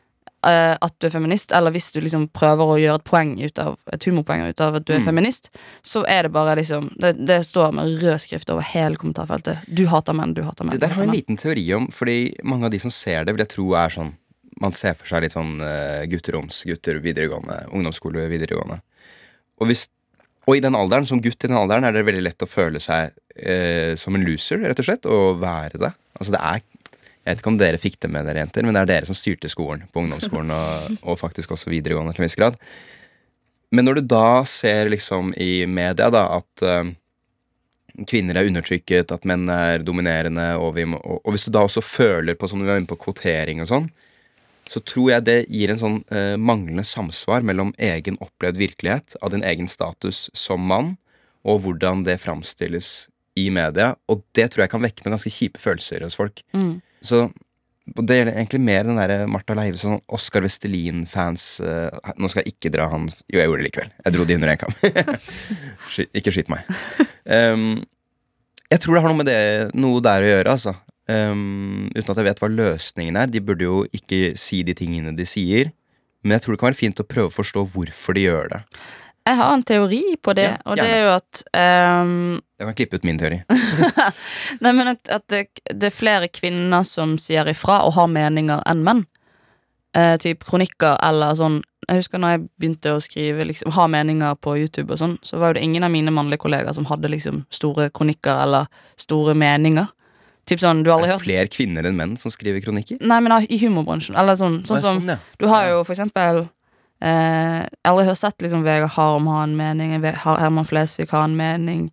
at du er feminist, eller hvis du liksom prøver å gjøre et humorpoeng ut av at du er feminist, så er det bare liksom det står med rød skrift over hele kommentarfeltet. Du hater menn. Det der har jeg en liten teori om, fordi mange av de som ser det vil jeg tro er sånn, man ser for seg litt sånn gutter videregående, ungdomsskole videregående, og i den alderen, som gutt i den alderen, er det veldig lett å føle seg som en loser, rett og slett, og være det. Altså det er, jeg vet ikke om dere fikk det med dere jenter, men det er dere som styrte skolen på ungdomsskolen og faktisk også videregående til en viss grad. Men når du da ser liksom i media da at kvinner er undertrykket, at menn er dominerende, og hvis du da også føler på, som du var inne på, kvotering og sånn, så tror jeg det gir en sånn manglende samsvar mellom egen opplevd virkelighet av din egen status som mann, og hvordan det framstilles i media, og det tror jeg kan vekke noen ganske kjipe følelser hos folk. Så Og det gjelder egentlig mer den der Martha Leivesson, Oscar Vestelin-fans. Nå skal jeg ikke dra han. Jo, jeg gjorde det likevel. Jeg dro de under en kam. Ikke skyt meg. Jeg tror det har noe der å gjøre, altså. Uten at jeg vet hva løsningen er. De burde jo ikke si de tingene de sier. Men jeg tror det kan være fint å prøve å forstå hvorfor de gjør det. Jeg har en teori på det, og det er jo at Jeg kan klippe ut min teori. Nei, men at det er flere kvinner som sier ifra og har meninger enn menn. Typ kronikker eller sånn. Jeg husker når jeg begynte å skrive liksom, ha meninger på YouTube og sånn, så var jo det ingen av mine mannlige kollegaer som hadde liksom store kronikker eller store meninger. Typ sånn, du har aldri hørt flere kvinner enn menn som skriver kronikker? Nei, men i humorbransjen. Eller sånn som ja. Du har jo for eksempel aldri har sett liksom Vegard Harm ha en mening, Herman Flesvig ha en mening,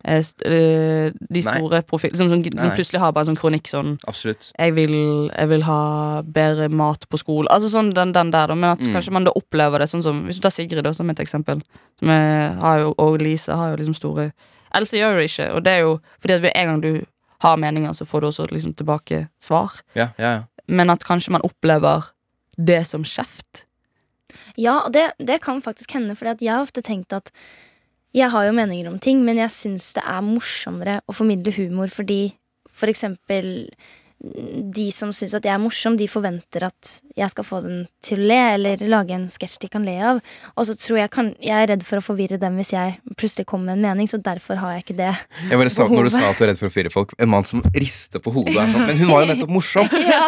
de store profilene som plutselig har bare en sånn kronikk sånn absolutt. Jeg vil ha bedre mat på skolen. Altså sånn den der da. Men at kanskje man da opplever det sånn som hvis du tar Sigrid da, som et eksempel som har jo, og Lisa har jo liksom store Else gjør det ikke, og det er jo fordi at en gang du har meninger, så får du også liksom tilbake svar. Ja. Men at kanskje man opplever det som kjeft. Ja, og det kan faktisk hende, fordi at jeg har ofte tenkt at jeg har jo meninger om ting, men jeg synes det er morsommere å formidle humor, fordi for eksempel de som synes at jeg er morsom, de forventer at jeg skal få dem til å le, eller lage en sketsj de kan le av. Og så tror jeg er redd for å forvirre dem hvis jeg plutselig kommer med en mening, så derfor har jeg ikke det. Jeg bare sa, når du sa at du er redd for å forvirre folk, en mann som rister på hodet, men hun var jo nettopp morsom.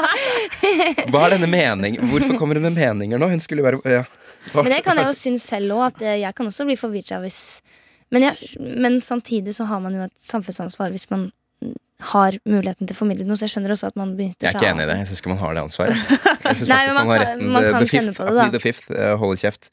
Hva er denne mening? Hvorfor kommer hun med meninger nå? Hun skulle jo være Men det kan jeg jo synes selv også, at jeg kan også bli forvirret hvis men samtidig så har man jo et samfunnsansvar hvis man har muligheten til å formidle noe, så jeg skjønner også at man begynner Jeg er ikke enig i det, jeg synes ikke man har det ansvaret. Jeg synes faktisk man har retten man kjenne på det, da. The fifth, holde kjeft.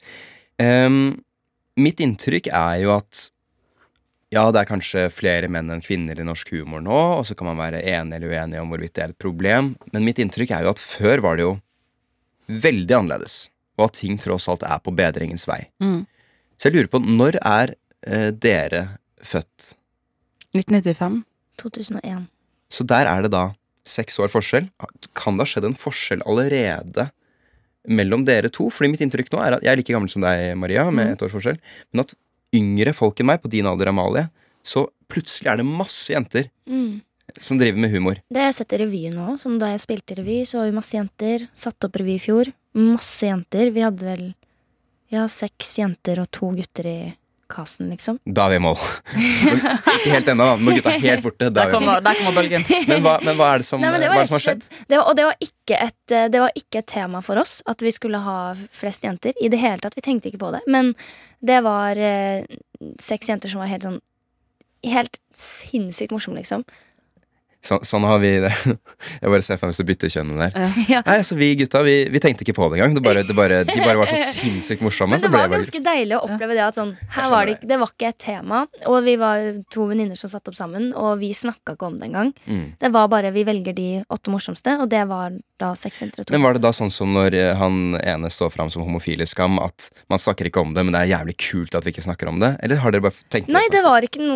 Mitt inntrykk er jo at ja, det er kanskje flere menn enn kvinner i norsk humor nå, og så kan man være enig eller uenig om hvorvidt det er et problem, men mitt inntrykk er jo at før var det jo veldig annerledes, og at ting tross alt er på bedringens vei. Så jeg lurer på, når er dere født? 1995. 2001. Så der er det da 6 år forskjell. Kan det ha skjedd en forskjell allerede mellom dere to? Fordi mitt inntrykk nå er at jeg er like gammel som deg, Maria, med 1 års forskjell, men at yngre folk enn meg, på din alder, Amalie, så plutselig er det masse jenter som driver med humor. Det har jeg sett i revyen nå. Sånn da jeg spilte revy, så var vi masse jenter. Satt opp revy i fjor. Masse jenter. Vi hadde vel 6 jenter og 2 gutter i kassen, liksom. Da er vi i mål. Ikke helt ennå, når gutta er helt borte. Der kommer bølgen. Men hva er det som, Nei, hva er det som har skjedd? Det var ikke et tema for oss at vi skulle ha flest jenter. I det hele tatt, vi tenkte ikke på det. Men det var 6 jenter som var helt sinnssykt morsomme, liksom. Sånn har vi det. Jeg bare ser for meg hvis du bytter kjønnen der. Ja. Nei, altså vi gutta, vi tenkte ikke på det engang. De bare var så sinnssykt morsomme. Men det var ganske deilig å oppleve det at sånn, det var ikke et tema. Og vi var 2 venninner som satt opp sammen, og vi snakket ikke om det engang. Det var bare, vi velger de 8 morsomste, og det var da 6 jenter og 2. Men var det da sånn som når han ene står frem som homofil i Skam, at man snakker ikke om det, men det er jævlig kult at vi ikke snakker om det? Eller har dere bare tenkt Nei, det var ikke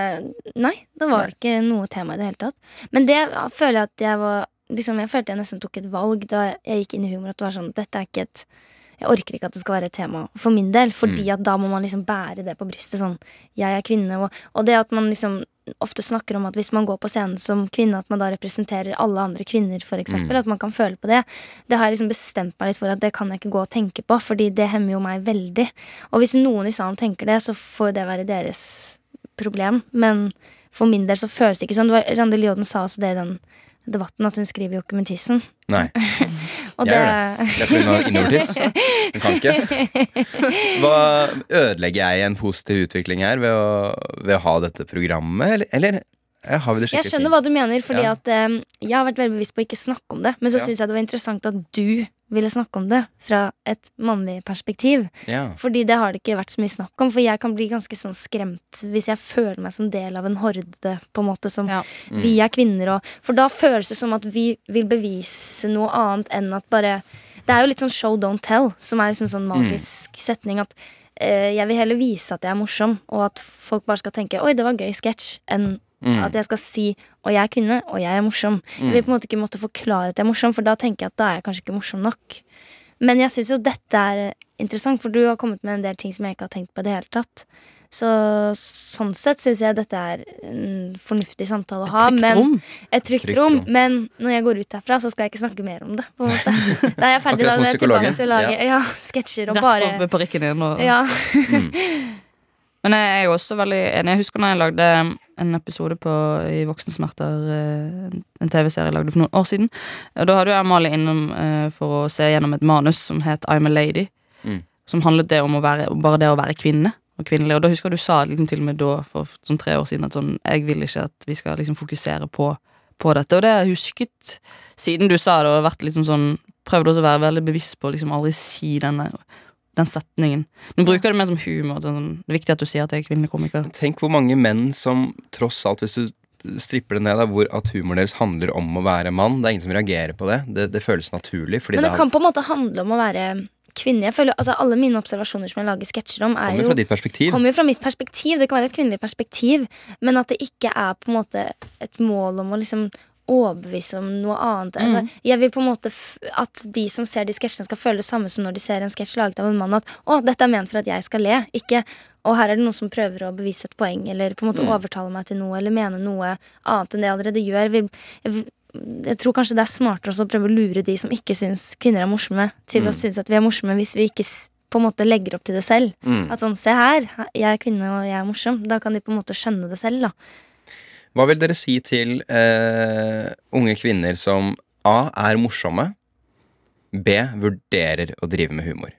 noe tema i det hele tatt. Men det føler jeg at jeg var liksom, jeg følte jeg nesten tok et valg da jeg gikk inn i humor, at det var sånn, dette er ikke jeg orker ikke at det skal være et tema for min del, fordi at da må man liksom bære det på brystet, sånn, jeg er kvinne, og det at man liksom ofte snakker om at hvis man går på scenen som kvinne, at man da representerer alle andre kvinner, for eksempel, at man kan føle på det har jeg liksom bestemt meg litt for at det kan jeg ikke gå og tenke på, fordi det hemmer jo meg veldig, og hvis noen i salen tenker det, så får det være deres problem, men for min del så føles det ikke sånn. Randi Lioden sa også det i den debatten, at hun skriver jo ikke med tissen. Nei, og jeg gjør det. Jeg får inn innovertiss. Hun kan ikke. Hva ødelegger jeg en positiv utvikling her ved å ha dette programmet, eller har vi det skikkelig? Jeg skjønner hva du mener, fordi at jeg har vært veldig bevisst på å ikke snakke om det, men så synes jeg det var interessant at du ville snakke om det fra et mannlig perspektiv. Fordi det har det ikke vært så mye snakk om, for jeg kan bli ganske sånn skremt hvis jeg føler meg som del av en horde, på en måte, som vi er kvinner, for da føles det som at vi vil bevise noe annet enn at bare, det er jo litt sånn show don't tell, som er liksom sånn magisk setning, at jeg vil heller vise at jeg er morsom, og at folk bare skal tenke, oi, det var gøy sketsj, enn At jeg skal si og jeg er kvinne, og jeg er morsom. Jeg vil på en måte ikke måtte forklare at jeg er morsom, for da tenker jeg at da er jeg kanskje ikke morsom nok. Men jeg synes jo dette er interessant, for du har kommet med en del ting som jeg ikke har tenkt på i det hele tatt. Så sånn sett synes jeg dette er en fornuftig samtale å ha. Et trygt rom. Men når jeg går ut herfra, så skal jeg ikke snakke mer om det, på en måte. Da er jeg ferdig, da er jeg tilbake til å lage sketsjer og bare Rett på prikken din og... Ja. Men jeg er jo også veldig enig. Jeg husker når jeg lagde en episode i Voksensmerter, en TV-serie jeg lagde for noen år siden. Da hadde jeg Amalie innom for å se gjennom et manus som het I'm a Lady, som handlet det om bare det å være kvinne og kvinnelig. Og da husker du sa liksom, til og med da, for sånn 3 år siden, at sånn, jeg vil ikke at vi skal liksom, fokusere på dette. Og det har jeg husket siden du sa det, og vært liksom sånn, prøvd også å være veldig bevisst på liksom aldri si den setningen. Nå bruker du det mer som humor. Det er viktig at du sier at jeg er kvinnelig komiker. Tenk hvor mange menn som tross alt, hvis du stripper det ned da, hvor at humoren deres handler om å være mann. Det er ingen som reagerer på det. Det føles naturlig. Men det kan på en måte handle om å være kvinne. Jeg føler, altså alle mine observasjoner som jeg lager sketsjer om kommer fra ditt perspektiv. Kommer fra mitt perspektiv. Det kan være et kvinnelig perspektiv, men at det ikke er på en måte et mål om å liksom overbevise om noe annet. Altså, jeg vil på en måte at de som ser de sketsjene skal føle det samme som når de ser en sketsj laget av en mann, at dette er ment for at jeg skal le, ikke her er det noen som prøver å bevise et poeng, eller på en måte overtale meg til noe, eller mene noe annet enn det jeg allerede gjør. Jeg tror kanskje det er smartere også å prøve å lure de som ikke synes kvinner er morsomme, til å synes at vi er morsomme hvis vi ikke på en måte legger opp til det selv. At sånn, se her, jeg er kvinne og jeg er morsom. Da kan de på en måte skjønne det selv, da. Hva vil dere si til unge kvinner som A. er morsomme, B. vurderer å drive med humor?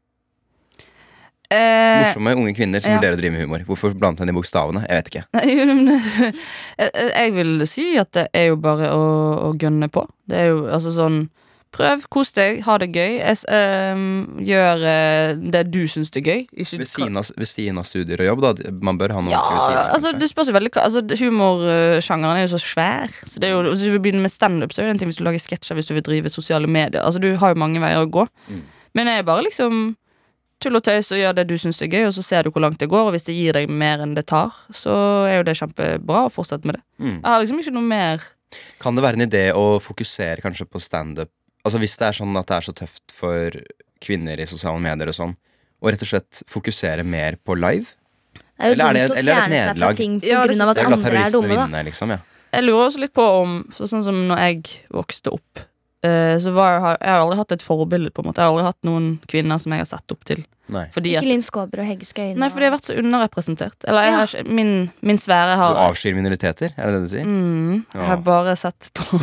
Morsomme unge kvinner som vurderer å drive med humor. Hvorfor blandet henne i bokstavene? Jeg vet ikke. Jeg vil si at det er jo bare å gønne på. Det er jo altså sånn, prøv, kos deg, ha det gøy. Gjør det du synes det er gøy. Ved siden av studier og jobb, da. Man bør ha noe ved siden av. Altså, det spørs jo veldig, humorsjangeren er jo så svær. Så det er jo, hvis du vil begynne med stand-up, så er det en ting hvis du lager sketsjer, hvis du vil drive sosiale medier. Altså, du har jo mange veier å gå. Men jeg bare liksom tull og tøys og gjør det du synes det er gøy, og så ser du hvor langt det går, og hvis det gir deg mer enn det tar, så er jo det kjempebra å fortsette med det. Jeg har liksom ikke noe mer. Kan det være en idé å fokusere kanskje på stand-up? Altså hvis det er sånn at det er så tøft for kvinner i sosiale medier og sånn, og rett og slett fokusere mer på live? Det er jo dumt å fjerne seg fra ting på grunn av at andre er dumme, da. Liksom, Jeg lurer også litt på om, sånn som når jeg vokste opp, så jeg har aldri hatt et forbilde på en måte. Jeg har aldri hatt noen kvinner som jeg har sett opp til. Ikke Linn Skåber og Hegge Skøyen. Nei, fordi jeg har vært så underrepresentert. Eller min sfære har... Du avskyr minoriteter, er det det du sier? Jeg har bare sett på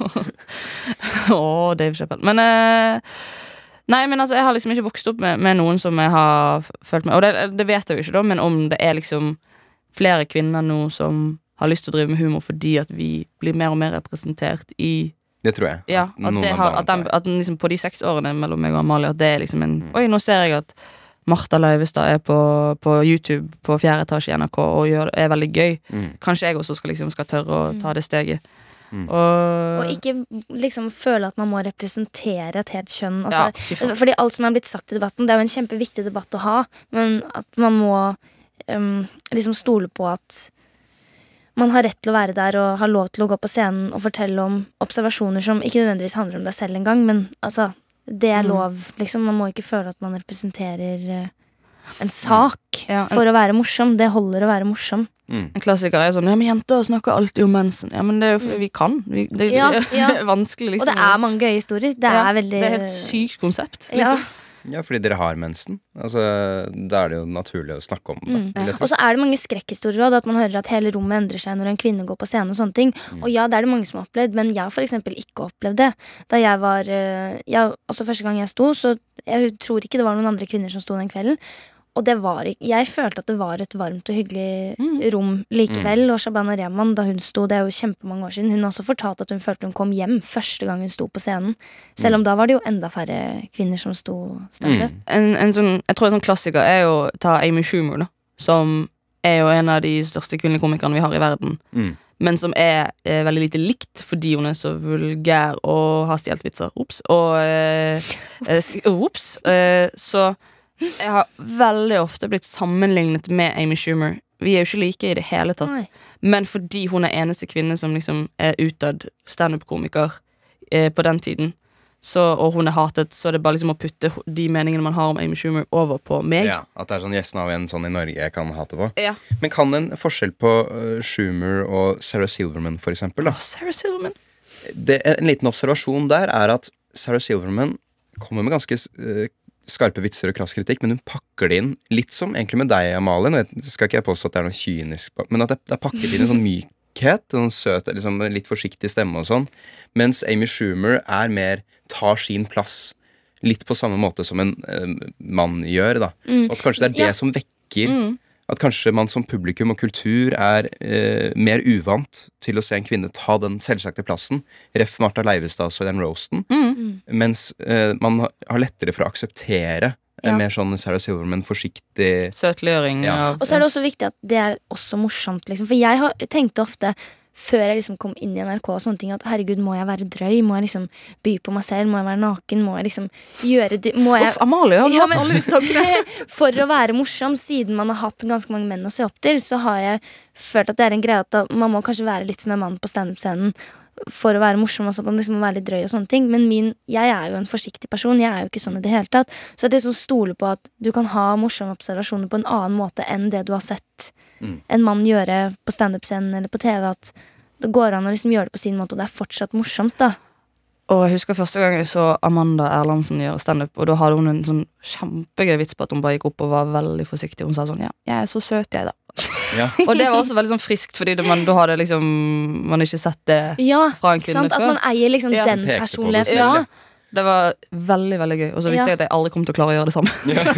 Dave Chappelle. Men nei, men altså, jeg har liksom ikke vokst opp med noen som jeg har følt med. Og det vet jeg jo ikke da, men om det er liksom flere kvinner nå som har lyst til å drive med humor fordi at vi blir mer og mer representert i... Det tror jeg. Ja, at liksom på de 6 årene mellom meg og Amalie, at det er liksom en... Oi, nå ser jeg at Martha Leivestad er på YouTube på 4. etasje i NRK og er veldig gøy. Kanskje jeg også skal tørre å ta det steget. Og ikke liksom føle at man må representere et helt kjønn, altså, fordi alt som er blitt sagt i debatten, det er jo en kjempeviktig debatt å ha, men at man må liksom stole på at man har rett til å være der og har lov til å gå på scenen og fortelle om observasjoner som ikke nødvendigvis handler om deg selv engang, men altså, det er lov, liksom. Man må ikke føle at man representerer en sak for å være morsom. Det holder å være morsom. En klassiker er sånn, ja, men jenter snakker alltid om mensen. Ja, men det er jo fordi vi kan. Det er vanskelig, liksom. Og det er mange gøye historier. Det er veldig... Det er et sykt konsept, liksom. Ja, fordi dere har mensen. Altså, da er det jo naturlig å snakke om det. Og så er det mange skrekkhistorier også, at man hører at hele rommet endrer seg når en kvinne går på scenen og sånne ting. Og ja, det er det mange som har opplevd, men jeg har for eksempel ikke opplevd det. Da jeg var også første gang jeg sto, så jeg tror ikke det var noen andre kvinner som sto den kvelden. Og jeg følte at det var et varmt og hyggelig rom likevel. Og Shabana Rehman, da hun sto, det er jo kjempemange år siden, hun har også fortalt at hun følte hun kom hjem første gang hun sto på scenen. Selv om da var det jo enda færre kvinner som sto stand-up. Jeg tror en sånn klassiker er jo ta Amy Schumer, da, som er jo en av de største kvinnelige komikerne vi har i verden. Men som er veldig lite likt fordi hun er så vulgær og har stjålet vitser. Så jeg har veldig ofte blitt sammenlignet med Amy Schumer Vi er jo ikke like i det hele tatt. Nei. Men fordi hun er eneste kvinne som liksom er utdødd stand-up-komiker på den tiden, og hun er hatet, så det bare liksom å putte de meningene man har om Amy Schumer over på meg. Ja, at det sånn gjesten av en sånn i Norge jeg kan hate på. Ja. Men kan en forskjell på Schumer og Sarah Silverman for eksempel da? Sarah Silverman. En liten observasjon der er at Sarah Silverman kommer med ganske skarpe vitser og krass kritikk, men hun pakker det inn litt som egentlig med deg, Amalie. Nå skal ikke jeg påstå at det er noe kynisk, men at det er pakket inn en sånn mykhet, en søt, liksom, litt forsiktig stemme og sånn, mens Amy Schumer er mer tar sin plass litt på samme måte som en mann gjør da. Og at kanskje det er det som vekker at kanskje man som publikum og kultur er mer uvant til å se en kvinne ta den selvsagte plassen. Ref. Martha Leivestad og den roasten. Mens man har lettere for å akseptere mer sånn Sarah Silverman forsiktig Søtliggjøring. Ja. Og så er det også viktig at det er også morsomt, liksom. For jeg tenkte ofte før jeg liksom kom inn i NRK og sånne ting, at herregud, må jeg være drøy? Må jeg liksom by på meg selv? Må jeg være naken? Må jeg liksom gjøre det? Amalie, har du hatt men- alle disse tankene? For å være morsom, siden man har hatt ganske mange menn å se opp til, så har jeg følt at det er en greie at man må kanskje være litt som en mann på stand-up-scenen for å være morsom, altså at man liksom må være litt drøy og sånne ting. Men jeg er jo en forsiktig person, jeg er jo ikke sånn i det hele tatt. Så at jeg liksom stoler på at du kan ha morsomme observasjoner på en annen måte enn det du har sett en mann gjøre på stand-up-scenen eller på TV, at det går an å liksom gjøre det på sin måte, og det er fortsatt morsomt da. Og jeg husker første gang jeg så Amanda Erlandsen gjøre stand-up, og da hadde hun en sånn kjempegøy vits på at hun bare gikk opp og var veldig forsiktig. Hun sa sånn, ja, jeg er så søt jeg da. Ja. Og det var også veldig sånn friskt, fordi da hadde liksom man ikke sett det Ja, fra en kvinne sant? At før. man eier liksom Ja. den Pekte på det personligheten. selv, Ja. Det var veldig, veldig gøy. Og så visste jeg at jeg aldri kom til å klare å gjøre det samme.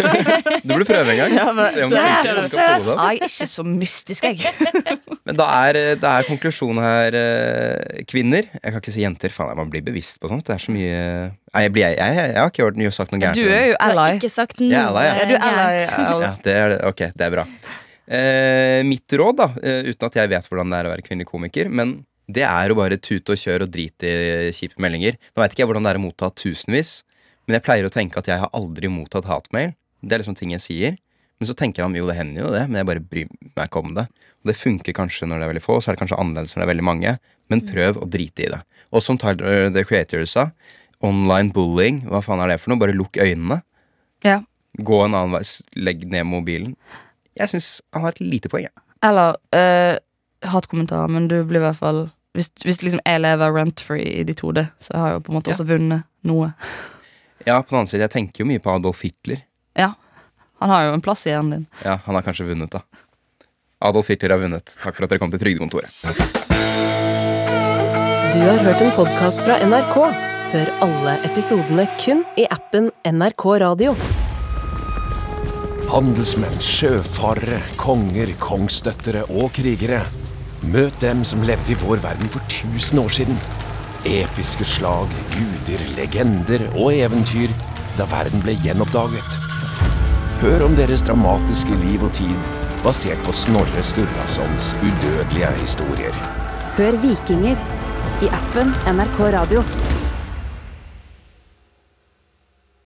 Du burde prøve en gang. Ja, men- Se om du Jeg er funker, så om du kan få det. Nei, ikke så mystisk, jeg. Men da er konklusjonen her kvinner. Jeg kan ikke si jenter. Faen, man blir bevisst på sånt. Det er så mye Nei, jeg har ikke sagt noe gærent. Du er jo Du har ally. ikke sagt noe Ja, ally, ja. Er du ally? gærent. Ja, det er det. Ok, det er bra. Mitt råd, da, uten at jeg vet hvordan det er å være kvinnelig komiker, men det er å bare tute og kjøre og drite i kjipe meldinger. Nå vet ikke jeg hvordan det er å motta tusenvis, men jeg pleier å tenke at jeg har aldri mottatt hatmail. Det er liksom ting jeg sier. Men så tenker jeg jo, det hender jo det, men jeg bare bryr meg ikke om det. Og det funker kanskje når det er veldig få, så er det kanskje annerledes når det er veldig mange, men prøv å drite i det. Og som Tyler, The Creator sa, online bullying, hva faen er det for noe? Bare lukk øynene. Ja. Gå en annen vei, legg ned mobilen. Jeg synes han har et lite poeng, ja. Eller hatkommentarer, men du blir i hvert fall hvis liksom jeg lever rent-free i ditt hode, så har jeg jo på en måte også vunnet noe. Ja, på den annen side, jeg tenker jo mye på Adolf Hitler. Ja, han har jo en plass i hjernen din. Ja, han har kanskje vunnet da. Adolf Hitler har vunnet. Takk for at dere kom til Trygdekontoret. Du har hørt en podcast fra NRK. Hør alle episodene kun i appen NRK Radio. Handelsmenn, sjøfarere, konger, kongsdøttere og krigere. Møt dem som levde i vår verden for 1000 år siden. Episke slag, guder, legender og eventyr da verden ble gjenoppdaget. Hør om deres dramatiske liv og tid, basert på Snorre Sturlasons udødelige historier. Hør Vikinger i appen NRK Radio.